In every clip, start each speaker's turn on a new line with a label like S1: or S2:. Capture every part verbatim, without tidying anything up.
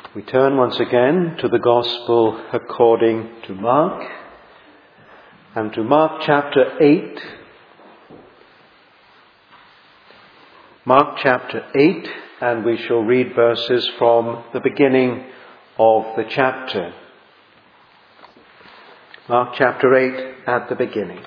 S1: We turn once again to the Gospel according to Mark, and to Mark chapter eight. Mark chapter eight, and we shall read verses from the beginning of the chapter. Mark chapter eight at the beginning.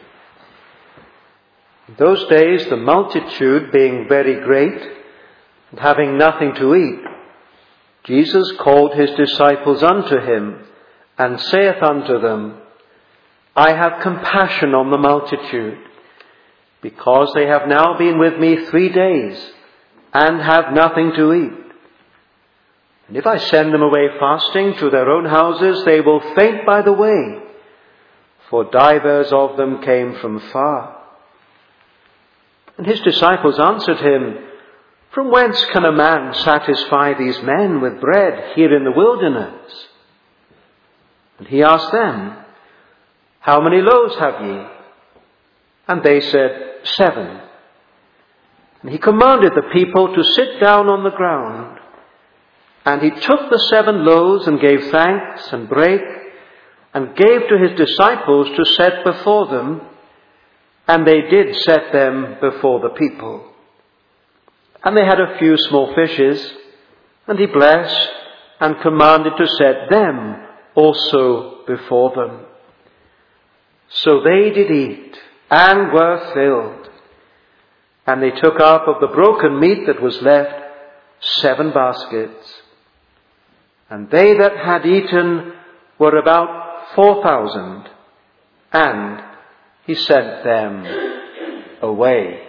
S1: In those days the multitude being very great, and having nothing to eat, Jesus called his disciples unto him, and saith unto them, I have compassion on the multitude, because they have now been with me three days, and have nothing to eat. And if I send them away fasting to their own houses, they will faint by the way, for divers of them came from far. And his disciples answered him, From whence can a man satisfy these men with bread here in the wilderness? And he asked them, How many loaves have ye? And they said, Seven. And he commanded the people to sit down on the ground. And he took the seven loaves and gave thanks and brake, and gave to his disciples to set before them. And they did set them before the people. And they had a few small fishes, and he blessed and commanded to set them also before them. So they did eat and were filled. And they took up of the broken meat that was left seven baskets. And they that had eaten were about four thousand. And he sent them away.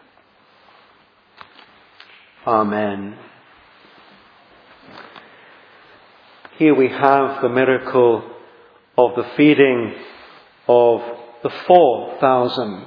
S1: Amen. Here we have the miracle of the feeding of the four thousand.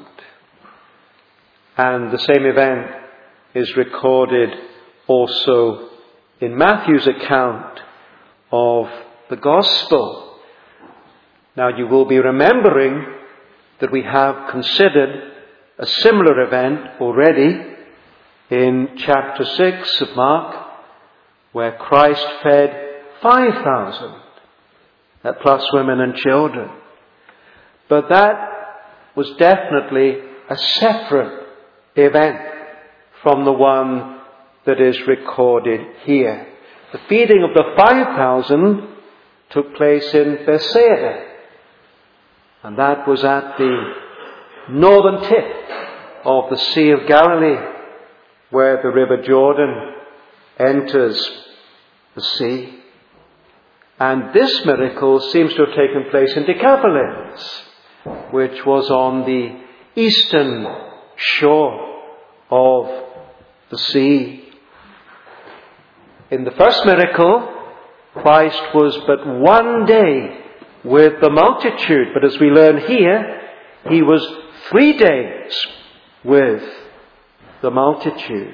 S1: And the same event is recorded also in Matthew's account of the Gospel. Now you will be remembering that we have considered a similar event already in chapter six of Mark, where Christ fed five thousand, plus women and children. But that was definitely a separate event from the one that is recorded here. The feeding of the five thousand took place in Bethsaida, and that was at the northern tip of the Sea of Galilee, where the River Jordan enters the sea. And this miracle seems to have taken place in Decapolis, which was on the eastern shore of the sea. In the first miracle, Christ was but one day with the multitude, but as we learn here, he was three days with the multitude.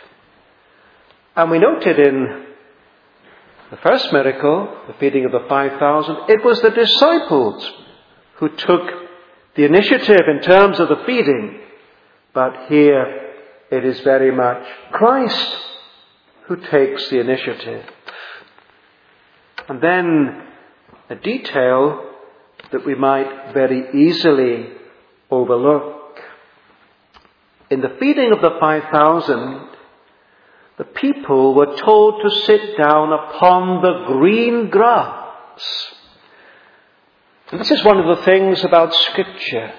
S1: And we noted in the first miracle, the feeding of the five thousand, it was the disciples who took the initiative in terms of the feeding. But here it is very much Christ who takes the initiative. And then a detail that we might very easily overlook. In the feeding of the five thousand, the people were told to sit down upon the green grass. And this is one of the things about Scripture,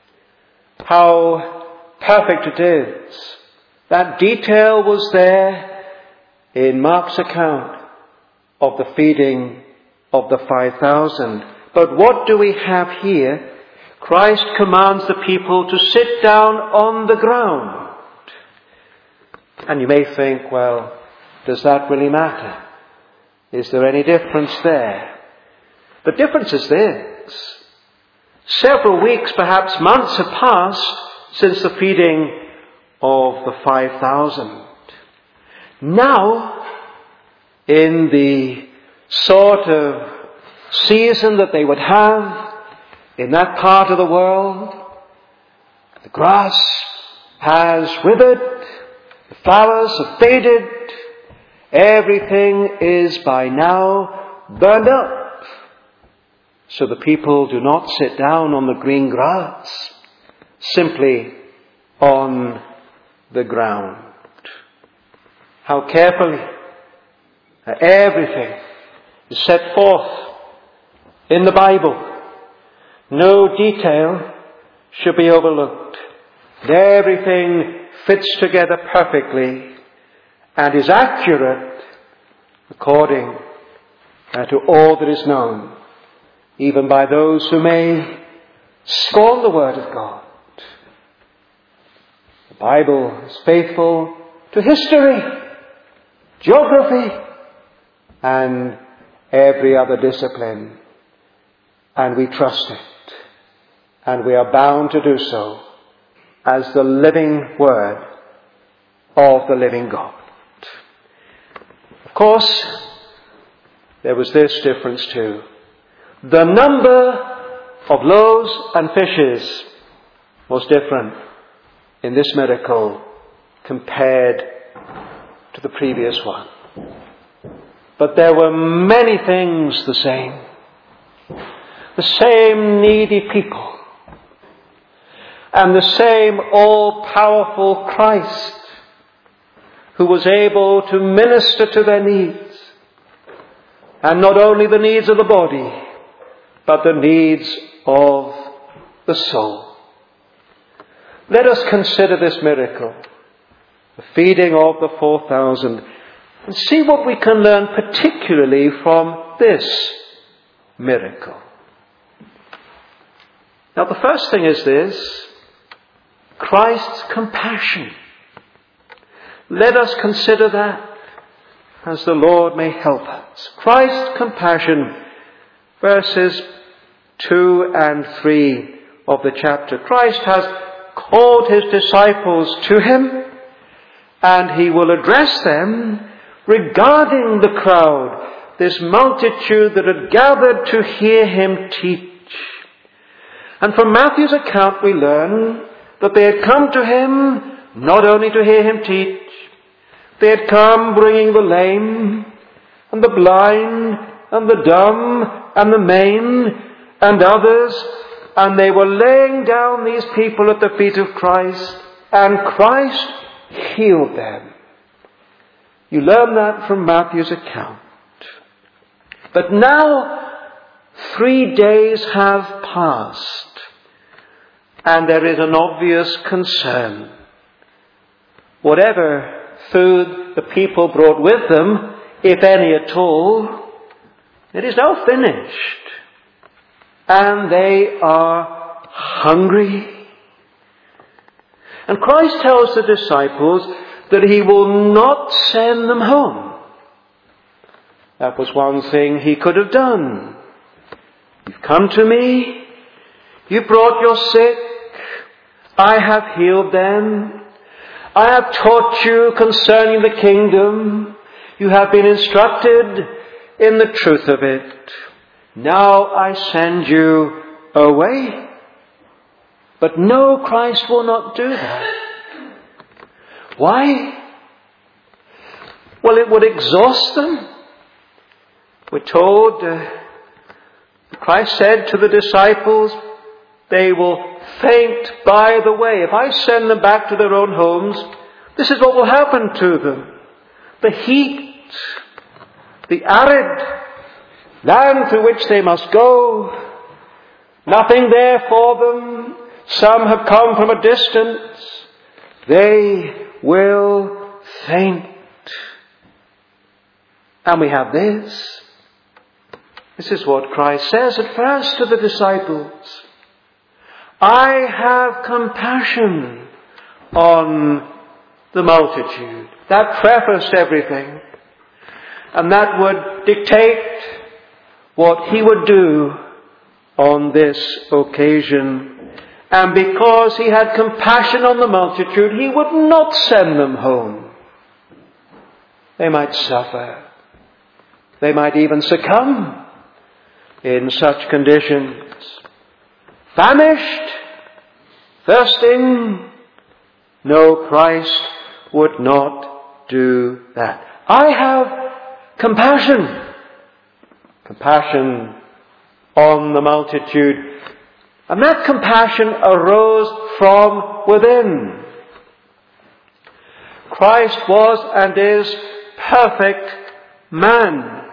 S1: how perfect it is. That detail was there in Mark's account of the feeding of the five thousand. But what do we have here? Christ commands the people to sit down on the ground. And you may think, well, does that really matter? Is there any difference there? The difference is this. Several weeks, perhaps months, have passed since the feeding of the five thousand. Now, in the sort of season that they would have in that part of the world, the grass has withered, the flowers have faded, everything is by now burned up. So the people do not sit down on the green grass, simply on the ground. How carefully everything is set forth in the Bible. No detail should be overlooked. Everything fits together perfectly and is accurate according uh, to all that is known, even by those who may scorn the Word of God. The Bible is faithful to history, geography, and every other discipline, and we trust it, and we are bound to do so as the living Word of the living God. Of course, there was this difference too. The number of loaves and fishes was different in this miracle compared to the previous one. But there were many things the same. The same needy people. And the same all-powerful Christ who was able to minister to their needs. And not only the needs of the body, but the needs of the soul. Let us consider this miracle, the feeding of the four thousand, and see what we can learn particularly from this miracle. Now the first thing is this: Christ's compassion. Let us consider that as the Lord may help us. Christ's compassion, verses two and three of the chapter. Christ has called his disciples to him, and he will address them regarding the crowd, this multitude that had gathered to hear him teach. And from Matthew's account we learn that they had come to him not only to hear him teach, they had come bringing the lame and the blind and the dumb and the maimed and others, and they were laying down these people at the feet of Christ, and Christ healed them. You learn that from Matthew's account. But now three days have passed, and there is an obvious concern. Whatever food the people brought with them, if any at all, it is now finished. And they are hungry. And Christ tells the disciples that he will not send them home. That was one thing he could have done. You've come to me. You brought your sick. I have healed them. I have taught you concerning the kingdom. You have been instructed in the truth of it. Now I send you away. But no, Christ will not do that. Why? Well, it would exhaust them. We're told, uh, Christ said to the disciples, they will faint by the way. If I send them back to their own homes, this is what will happen to them. The heat, the arid land through which they must go, nothing there for them. Some have come from a distance. They will faint. And we have this. This is what Christ says at first to the disciples. I have compassion on the multitude. That prefaced everything. And that would dictate what he would do on this occasion. And because he had compassion on the multitude, he would not send them home. They might suffer. They might even succumb in such conditions. Famished, thirsting, no, Christ would not do that. I have compassion. Compassion on the multitude. And that compassion arose from within. Christ was and is perfect man.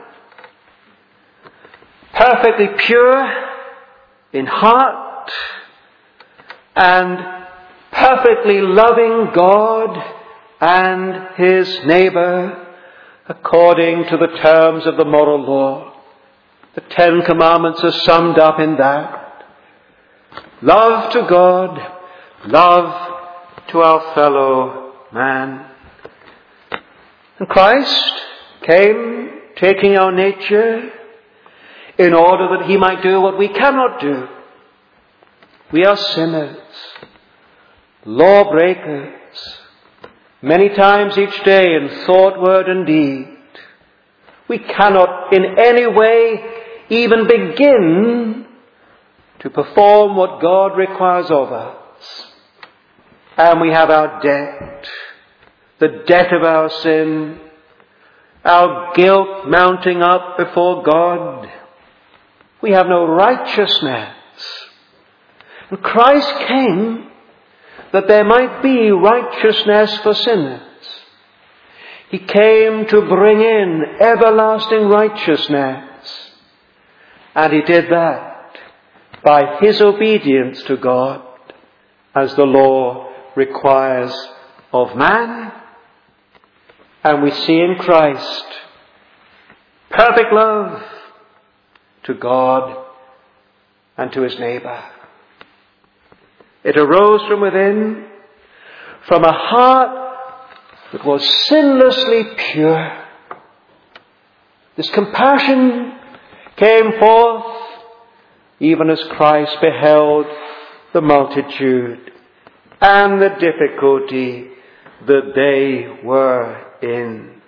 S1: Perfectly pure in heart and perfectly loving God and his neighbour according to the terms of the moral law. The Ten Commandments are summed up in that. Love to God, love to our fellow man. And Christ came taking our nature in order that he might do what we cannot do. We are sinners, lawbreakers, many times each day in thought, word and deed. We cannot in any way even begin to perform what God requires of us. And we have our debt, the debt of our sin, our guilt mounting up before God. We have no righteousness. And Christ came that there might be righteousness for sinners. He came to bring in everlasting righteousness. And he did that by his obedience to God as the law requires of man. And we see in Christ perfect love to God and to his neighbour. It arose from within, from a heart that was sinlessly pure. This compassion came forth even as Christ beheld the multitude and the difficulty that they were in.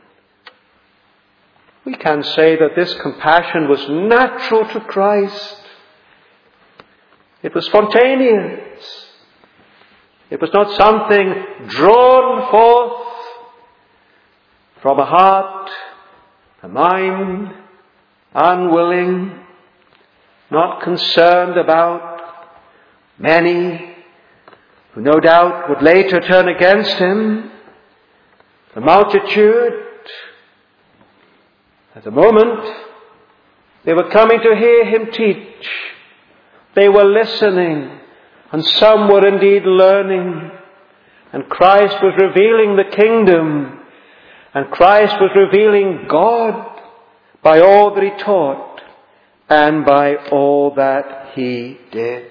S1: We can say that this compassion was natural to Christ. It was spontaneous. It was not something drawn forth from a heart, a mind, unwilling, not concerned about many who no doubt would later turn against him. The multitude, at the moment, they were coming to hear him teach. They were listening, and some were indeed learning. And Christ was revealing the kingdom, and Christ was revealing God by all that he taught and by all that he did.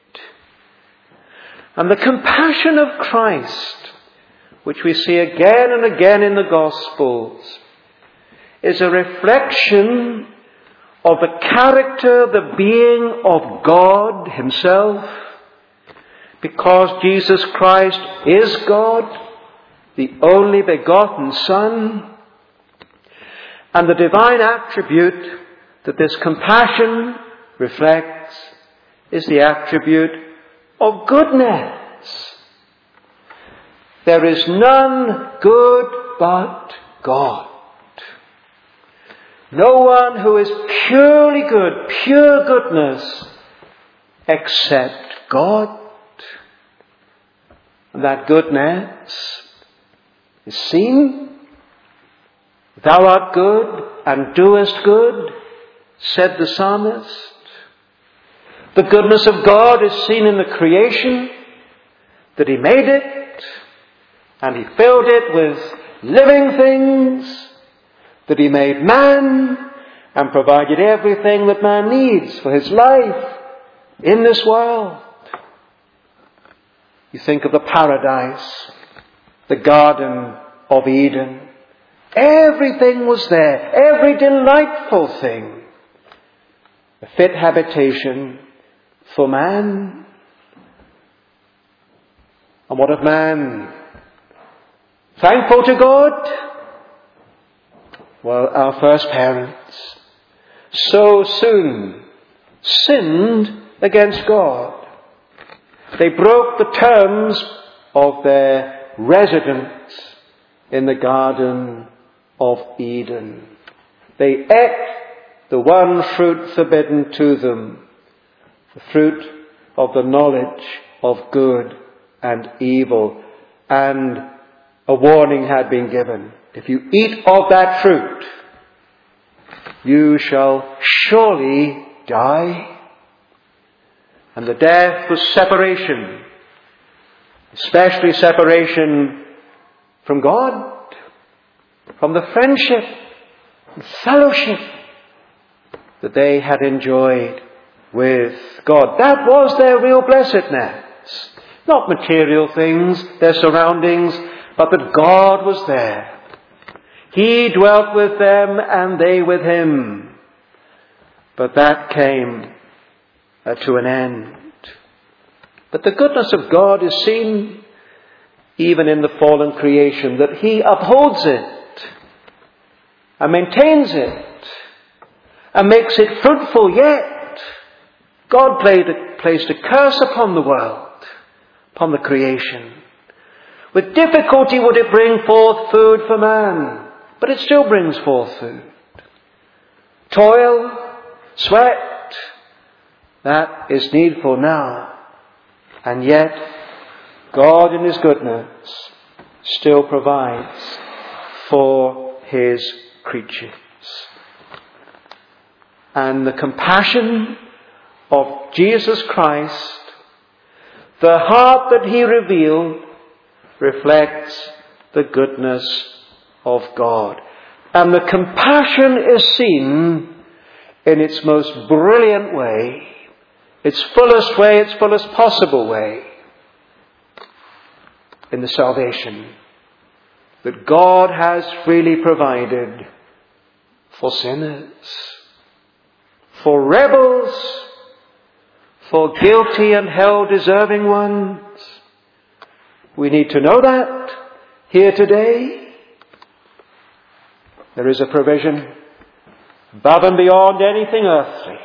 S1: And the compassion of Christ, which we see again and again in the Gospels, is a reflection of the character, the being of God himself, because Jesus Christ is God, the only begotten Son, and the divine attribute that this compassion reflects is the attribute of goodness. There is none good but God. No one who is purely good, pure goodness, except God. And that goodness is seen. Thou art good and doest good, said the psalmist. The goodness of God is seen in the creation, that he made it, and he filled it with living things, that he made man and provided everything that man needs for his life in this world. You think of the paradise, the Garden of Eden. Everything was there, every delightful thing. A fit habitation for man. And what of man? Thankful to God? Well, our first parents so soon sinned against God. They broke the terms of their residence in the Garden of Eden. They ate the one fruit forbidden to them, the fruit of the knowledge of good and evil. And a warning had been given. If you eat of that fruit, you shall surely die. And the death was separation, especially separation from God, from the friendship and fellowship that they had enjoyed with God. That was their real blessedness. Not material things, their surroundings, but that God was there. He dwelt with them and they with him. But that came uh, to an end. But the goodness of God is seen even in the fallen creation, that he upholds it and maintains it and makes it fruitful. Yet God placed a curse upon the world, upon the creation. With difficulty would it bring forth food for man, but it still brings forth food. Toil, sweat, that is needful now. And yet, God in his goodness still provides for his creatures. And the compassion of Jesus Christ, the heart that he revealed, reflects the goodness of God. And the compassion is seen in its most brilliant way, its fullest way, its fullest possible way, in the salvation that God has freely provided for sinners, for rebels, for guilty and hell-deserving ones. We need to know that here today. There is a provision above and beyond anything earthly.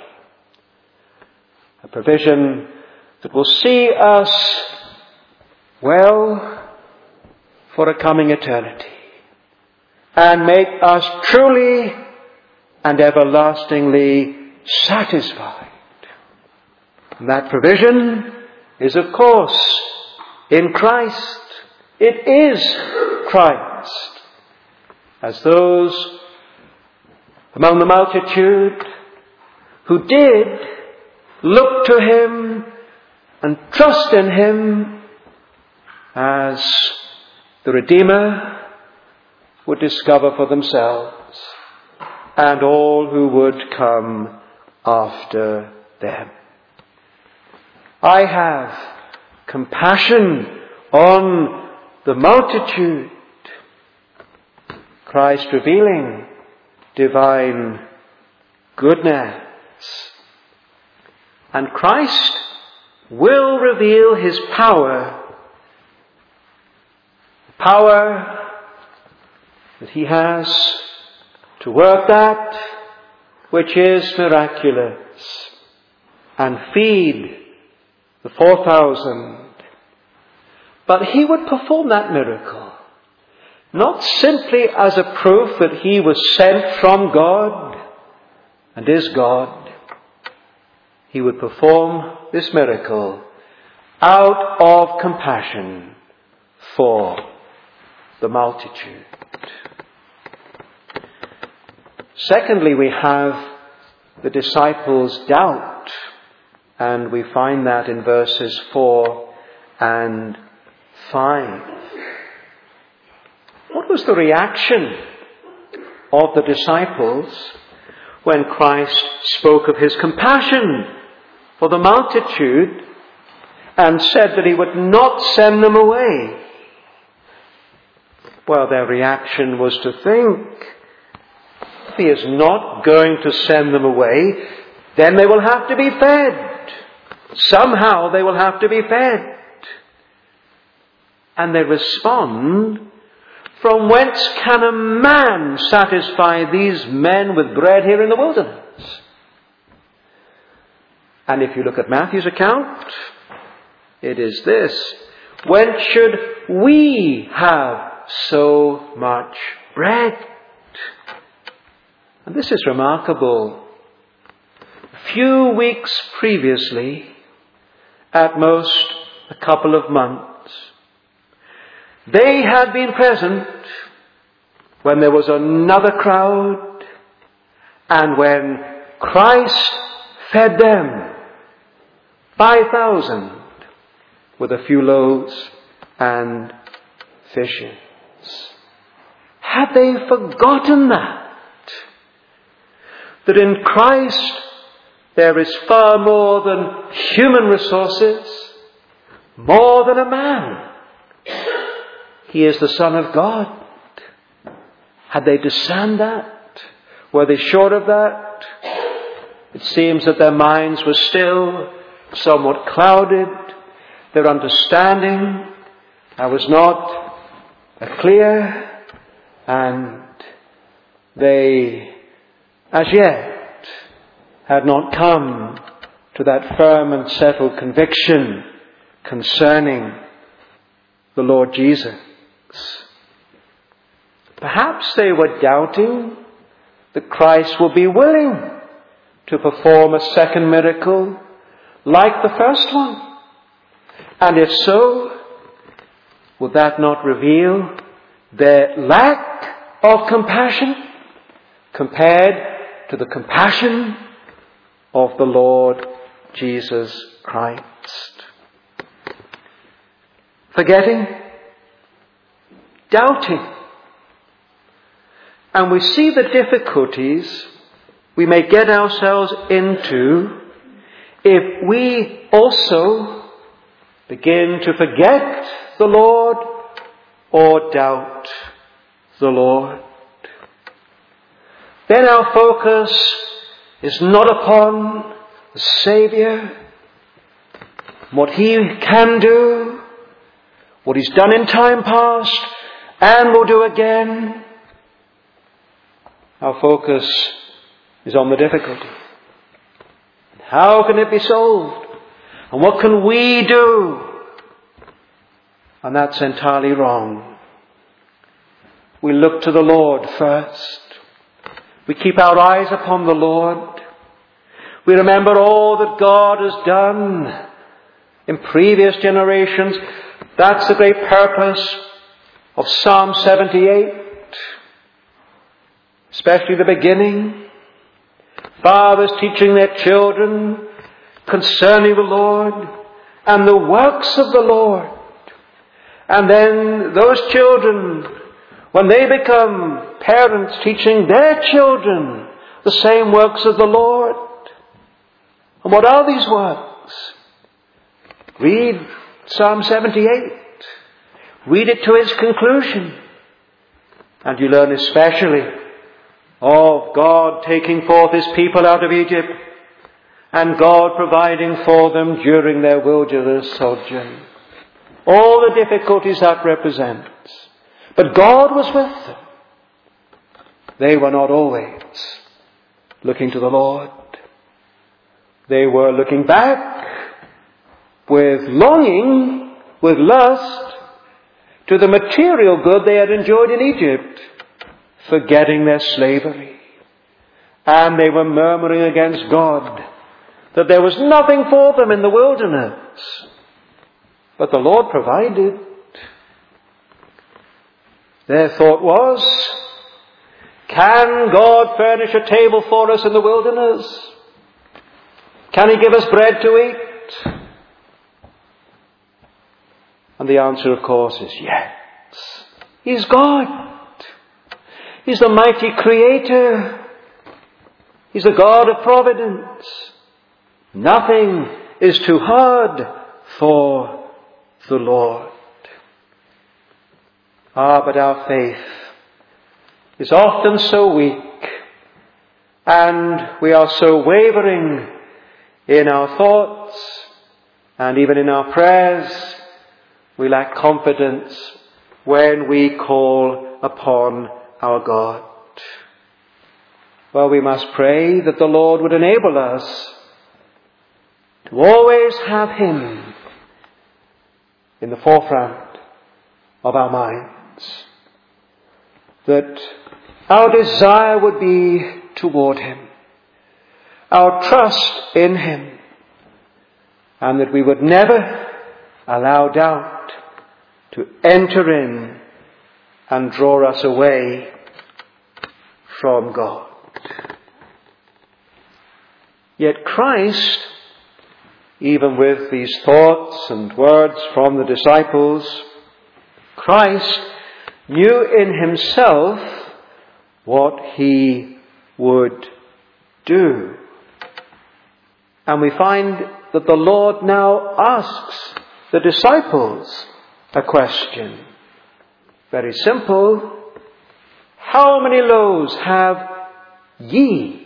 S1: A provision that will see us well for a coming eternity and make us truly and everlastingly satisfied. And that provision is, of course, in Christ. It is Christ. As those among the multitude who did look to him and trust in him as the Redeemer, would discover for themselves, and all who would come after them. I have compassion on the multitude. Christ revealing divine goodness. And Christ will reveal his power. The power that he has to work that which is miraculous and feed the four thousand. But he would perform that miracle not simply as a proof that he was sent from God and is God. He would perform this miracle out of compassion for the multitude. Secondly, we have the disciples' doubt, and we find that in verses four and five. What was the reaction of the disciples when Christ spoke of his compassion for the multitude and said that he would not send them away? Well, their reaction was to think, if he is not going to send them away, then they will have to be fed. Somehow they will have to be fed. And they respond, from whence can a man satisfy these men with bread here in the wilderness? And if you look at Matthew's account, it is this: whence should we have so much bread? And this is remarkable. A few weeks previously, at most a couple of months, they had been present when there was another crowd and when Christ fed them, five thousand, with a few loaves and fishes. Had they forgotten that? That in Christ there is far more than human resources, more than a man. He is the Son of God. Had they discerned that? Were they sure of that? It seems that their minds were still somewhat clouded. Their understanding was not clear, and they as yet had not come to that firm and settled conviction concerning the Lord Jesus. Perhaps they were doubting that Christ will be willing to perform a second miracle like the first one. And if so, would that not reveal their lack of compassion compared to the compassion of the Lord Jesus Christ? Forgetting, doubting. And we see the difficulties we may get ourselves into if we also begin to forget the Lord or doubt the Lord. Then our focus is not upon the Saviour, what He can do, what He's done in time past and will do again. Our focus is on the difficulty. How can it be solved? And what can we do? And that's entirely wrong. We look to the Lord first. We keep our eyes upon the Lord. We remember all that God has done in previous generations. That's the great purpose of Psalm seventy-eight. Especially the beginning. Fathers teaching their children concerning the Lord and the works of the Lord. And then those children, when they become parents, teaching their children the same works of the Lord. And what are these works? Read Psalm seventy-eight. Read it to its conclusion. And you learn especially of God taking forth His people out of Egypt and God providing for them during their wilderness sojourn. All the difficulties that represents. But God was with them. They were not always looking to the Lord. They were looking back with longing, with lust, to the material good they had enjoyed in Egypt, forgetting their slavery. And they were murmuring against God that there was nothing for them in the wilderness. But the Lord provided. Their thought was, can God furnish a table for us in the wilderness? Can He give us bread to eat? And the answer, of course, is yes. He's God. He's the mighty Creator. He's the God of providence. Nothing is too hard for the Lord. Ah, but our faith is often so weak, and we are so wavering in our thoughts and even in our prayers. We lack confidence when we call upon our God. Well, we must pray that the Lord would enable us to always have Him in the forefront of our minds. That our desire would be toward him, our trust in him, and that we would never allow doubt to enter in and draw us away from God. Yet Christ, even with these thoughts and words from the disciples, Christ knew in himself what he would do. And we find that the Lord now asks the disciples a question. Very simple. How many loaves have ye?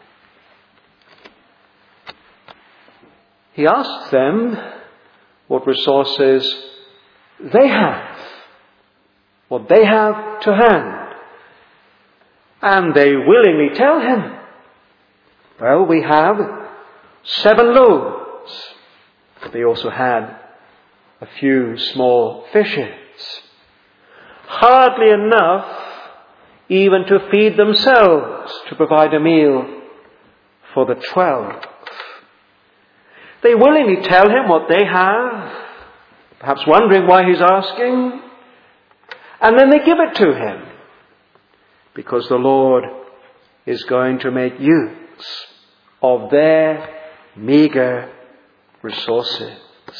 S1: He asks them what resources they have, what they have to hand. And they willingly tell him, well, we have seven loaves. They also had a few small fishes. Hardly enough even to feed themselves, to provide a meal for the twelve. They willingly tell him what they have, perhaps wondering why he's asking, and then they give it to him, because the Lord is going to make use of their meager resources.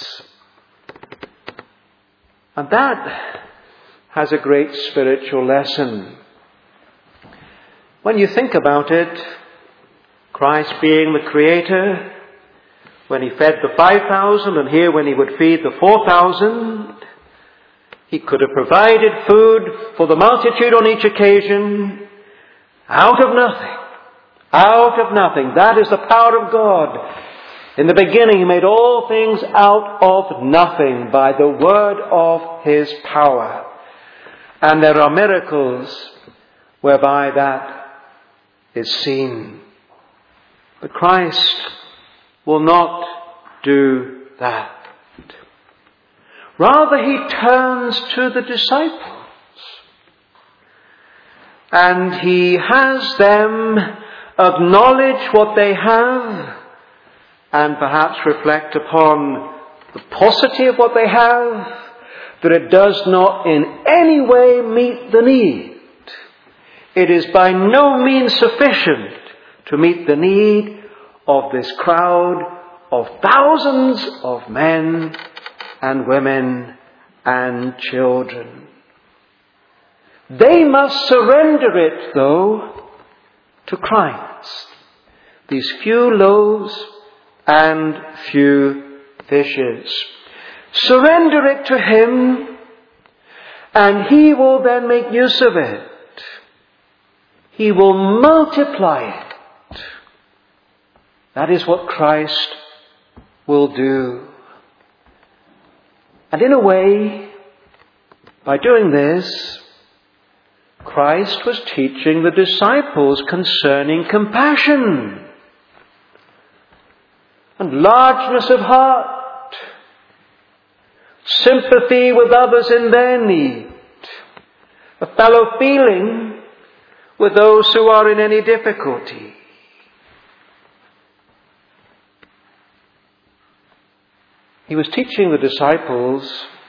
S1: And that has a great spiritual lesson. When you think about it, Christ being the Creator, when he fed the five thousand, and here when he would feed the four thousand, he could have provided food for the multitude on each occasion out of nothing. Out of nothing. That is the power of God. In the beginning, he made all things out of nothing by the word of his power. And there are miracles whereby that is seen. But Christ will not do that. Rather, he turns to the disciples and he has them acknowledge what they have and perhaps reflect upon the paucity of what they have, that it does not in any way meet the need. It is by no means sufficient to meet the need of this crowd of thousands of men and women and children. They must surrender it, though, to Christ. These few loaves and few fishes. Surrender it to him, and he will then make use of it. He will multiply it. That is what Christ will do. And in a way, by doing this, Christ was teaching the disciples concerning compassion and largeness of heart, sympathy with others in their need, a fellow feeling with those who are in any difficulty. He was teaching the disciples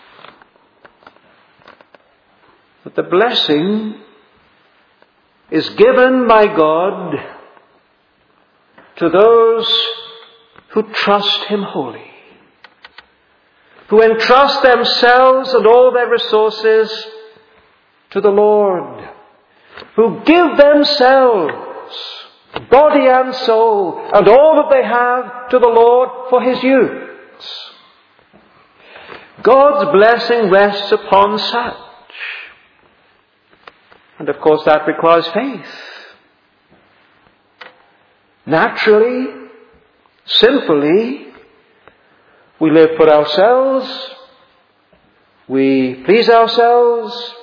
S1: that the blessing is given by God to those who trust him wholly, who entrust themselves and all their resources to the Lord, who give themselves, body and soul, and all that they have to the Lord for his use. God's blessing rests upon such. And of course that requires faith. Naturally, sinfully, we live for ourselves, we please ourselves,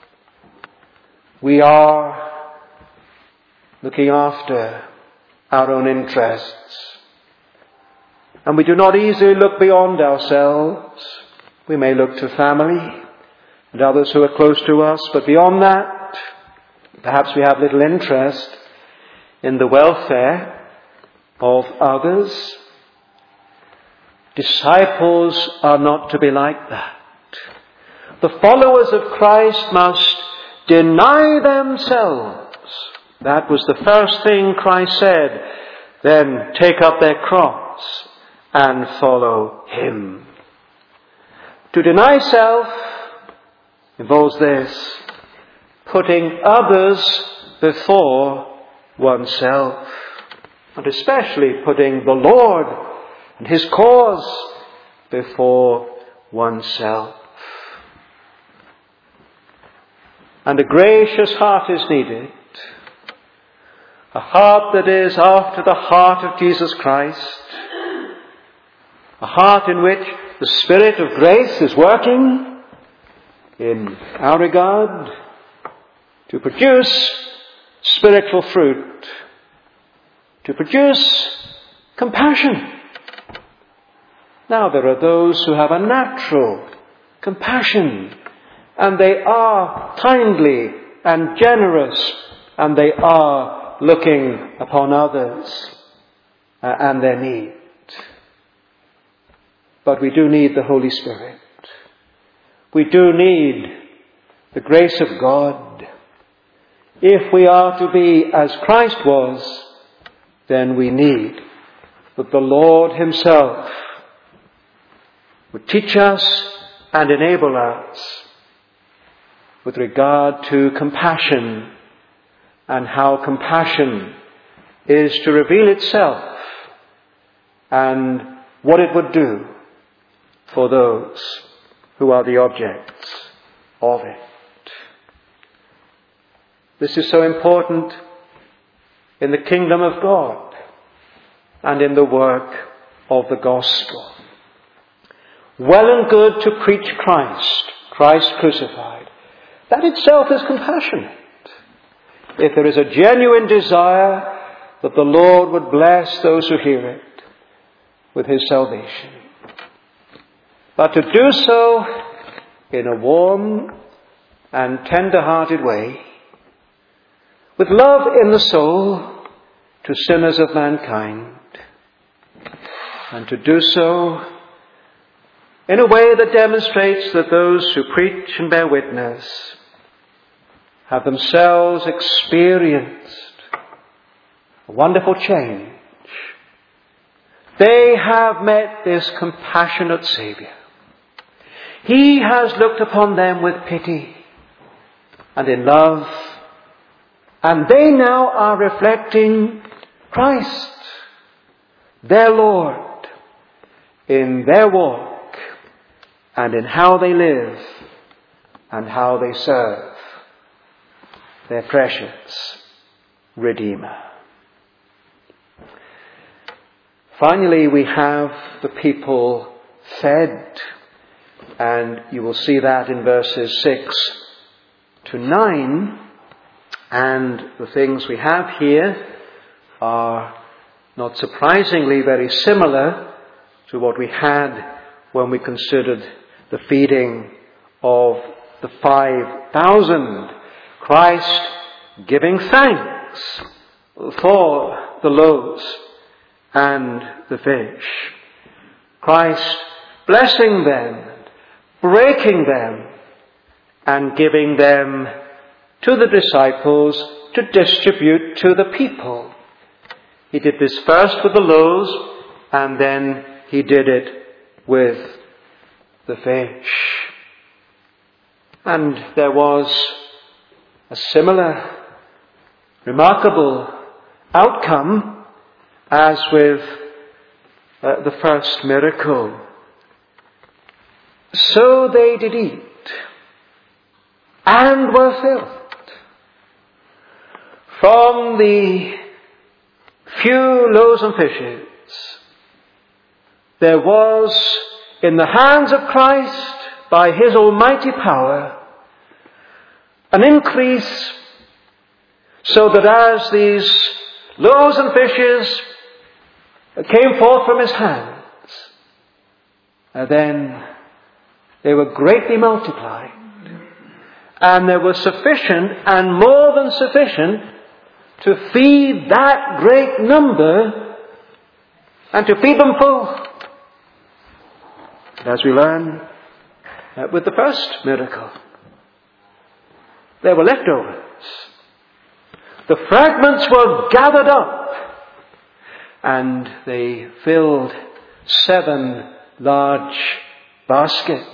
S1: we are looking after our own interests. And we do not easily look beyond ourselves. We may look to family and others who are close to us, but beyond that, Perhaps we have little interest in the welfare of others. Disciples are not to be like that. The followers of Christ must deny themselves. That was the first thing Christ said. Then take up their cross and follow him. To deny self involves this: putting others before oneself, and especially putting the Lord and his cause before oneself. And a gracious heart is needed, a heart that is after the heart of Jesus Christ, a heart in which the Spirit of grace is working in our regard to produce spiritual fruit, to produce compassion. Now, there are those who have a natural compassion, and they are kindly and generous, and they are looking upon others uh, and their need. But we do need the Holy Spirit. We do need the grace of God. If we are to be as Christ was, then we need that the Lord himself would teach us and enable us with regard to compassion and how compassion is to reveal itself and what it would do for those who are the objects of it. This is so important in the kingdom of God and in the work of the gospel. Well and good to preach Christ, Christ crucified. That itself is compassionate. If there is a genuine desire that the Lord would bless those who hear it with his salvation. But to do so in a warm and tender-hearted way, with love in the soul to sinners of mankind, and to do so in a way that demonstrates that those who preach and bear witness have themselves experienced a wonderful change. They have met this compassionate Saviour. He has looked upon them with pity and in love, and they now are reflecting Christ, their Lord, in their walk and in how they live and how they serve their precious Redeemer. Finally, we have the people fed, and you will see that in verses six to nine. And the things we have here are not surprisingly very similar to what we had when we considered the feeding of the five thousand. Christ giving thanks for the loaves and the fish. Christ blessing them, breaking them, and giving them to the disciples to distribute to the people. He did this first with the loaves, and then he did it with the fish. And there was a similar remarkable outcome as with uh, the first miracle. So they did eat and were filled. From the few loaves and fishes, there was in the hands of Christ, by his almighty power, an increase, so that as these loaves and fishes came forth from his hands, and then they were greatly multiplied, And there was sufficient and more than sufficient to feed that great number and to feed them full. As we learn uh, with the first miracle, there were leftovers. The fragments were gathered up and they filled seven large baskets.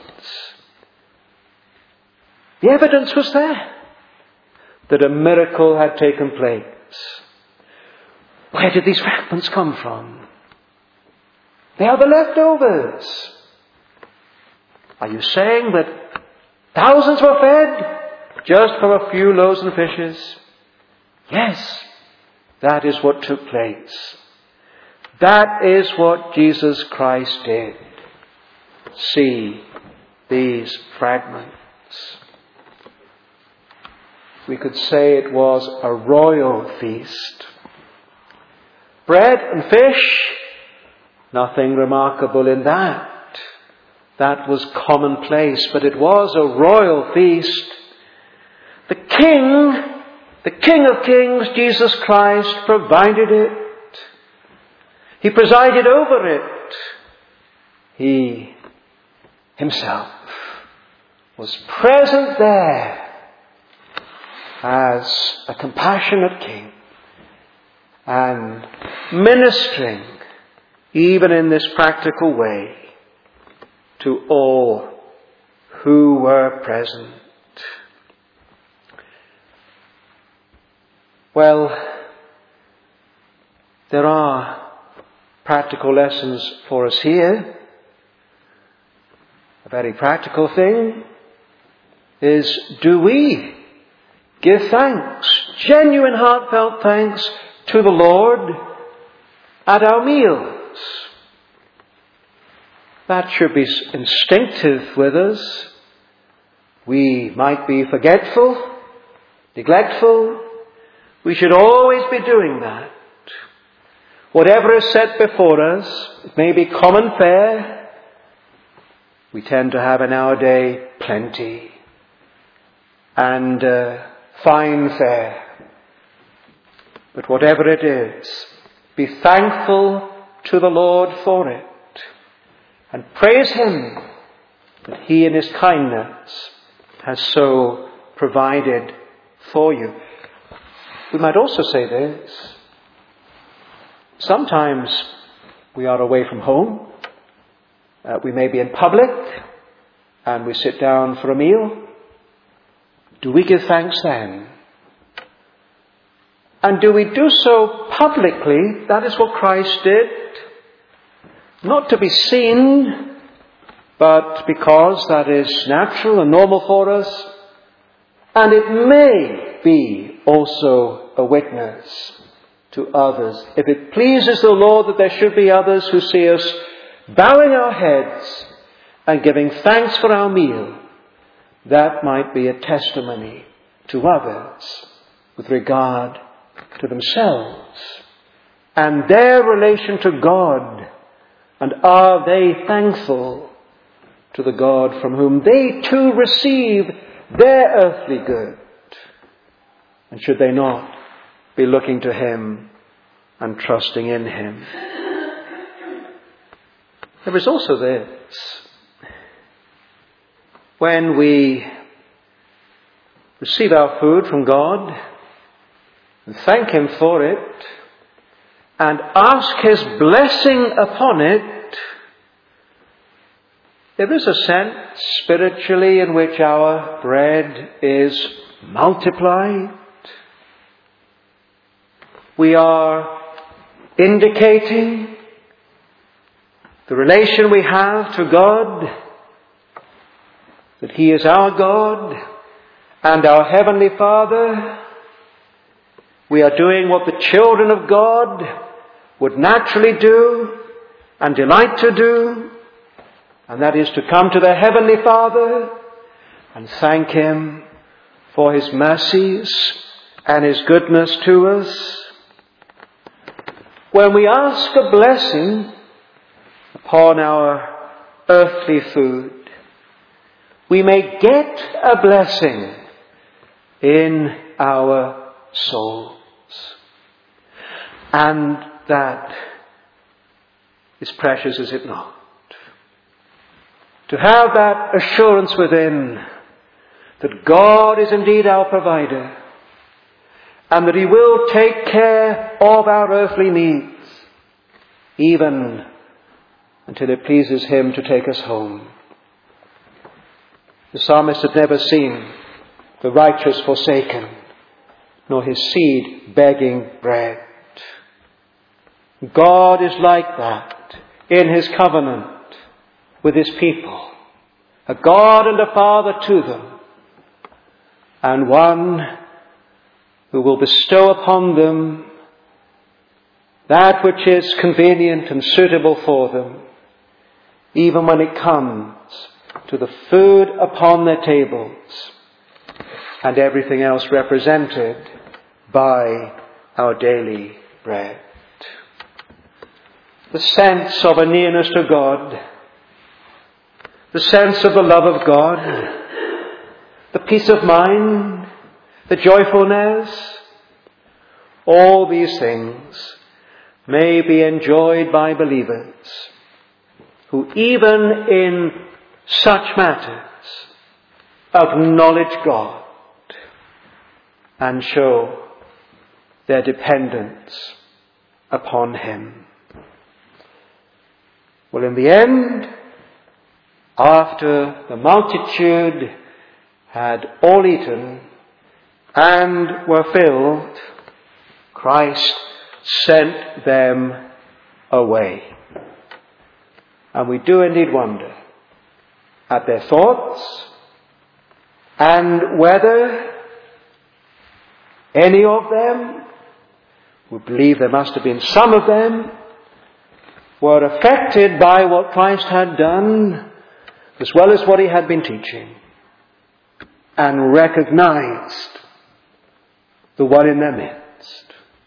S1: The evidence was there that a miracle had taken place. Where did these fragments come from? They are the leftovers. Are you saying that thousands were fed just from a few loaves and fishes? Yes, that is what took place. That is what Jesus Christ did. See these fragments. We could say it was a royal feast. Bread and fish, nothing remarkable in that. That was commonplace, but it was a royal feast. The King, the King of Kings, Jesus Christ, provided it. He presided over it. He himself was present there as a compassionate King and ministering even in this practical way to all who were present. Well, there are practical lessons for us here. A very practical thing is, do we give thanks, genuine heartfelt thanks to the Lord at our meals? That should be instinctive with us. We might be forgetful, neglectful. We should always be doing that. Whatever is set before us, it may be common fare. We tend to have in our day plenty and uh, fine fare. But whatever it is, be thankful to the Lord for it. And praise Him that He in His kindness has so provided for you. We might also say this. Sometimes we are away from home. Uh, we may be in public and we sit down for a meal. Do we give thanks then? And do we do so publicly? That is what Christ did. Not to be seen, but because that is natural and normal for us. And it may be also a witness to others. If it pleases the Lord that there should be others who see us bowing our heads and giving thanks for our meal, that might be a testimony to others with regard to themselves and their relation to God. And are they thankful to the God from whom they too receive their earthly good? And should they not be looking to Him and trusting in Him? There is also this. When we receive our food from God and thank Him for it and ask His blessing upon it, there is a sense spiritually in which our bread is multiplied. We are indicating the relation we have to God, that He is our God and our Heavenly Father. We are doing what the children of God would naturally do and delight to do, and that is to come to their Heavenly Father and thank Him for His mercies and His goodness to us. When we ask a blessing upon our earthly food, we may get a blessing in our souls. And that is precious, is it not? To have that assurance within that God is indeed our provider and that He will take care of our earthly needs, even until it pleases Him to take us home. The psalmist had never seen the righteous forsaken, nor his seed begging bread. God is like that in His covenant with His people, a God and a Father to them, and one who will bestow upon them that which is convenient and suitable for them, even when it comes to the food upon their tables and everything else represented by our daily bread. The sense of a nearness to God, the sense of the love of God, the peace of mind, the joyfulness, all these things may be enjoyed by believers who even in such matters acknowledge God and show their dependence upon Him. Well, in the end, after the multitude had all eaten and were filled, Christ sent them away. And we do indeed wonder at their thoughts and whether any of them, we believe there must have been some of them, were affected by what Christ had done as well as what He had been teaching, and recognized the one in their midst,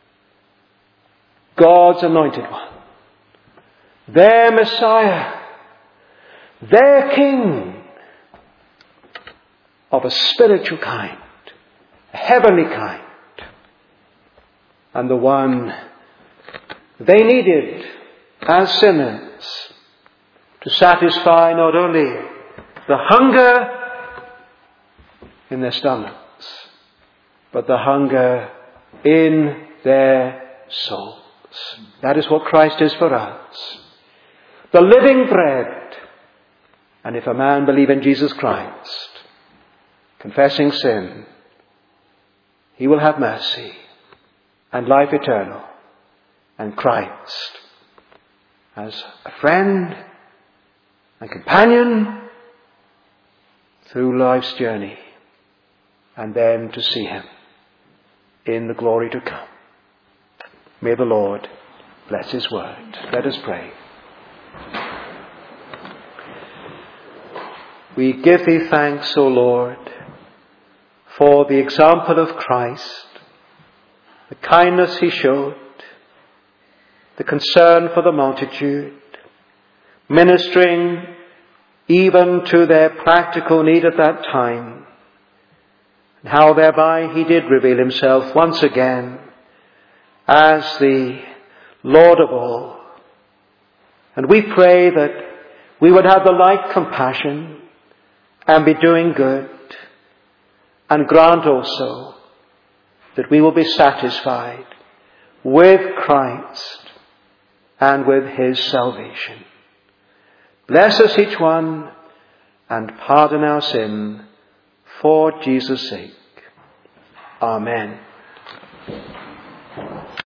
S1: God's anointed one, their Messiah, their King of a spiritual kind, a heavenly kind, and the one they needed as sinners to satisfy not only the hunger in their stomachs, but the hunger in their souls. That is what Christ is for us. The living bread. And if a man believe in Jesus Christ, confessing sin, he will have mercy and life eternal, and Christ as a friend and companion through life's journey, and then to see Him in the glory to come. May the Lord bless His word. Let us pray. We give Thee thanks, O Lord, for the example of Christ, the kindness He showed, the concern for the multitude, ministering even to their practical need at that time, and how thereby He did reveal Himself once again as the Lord of all. And we pray that we would have the like compassion and be doing good, and grant also that we will be satisfied with Christ and with His salvation. Bless us each one and pardon our sin for Jesus' sake. Amen.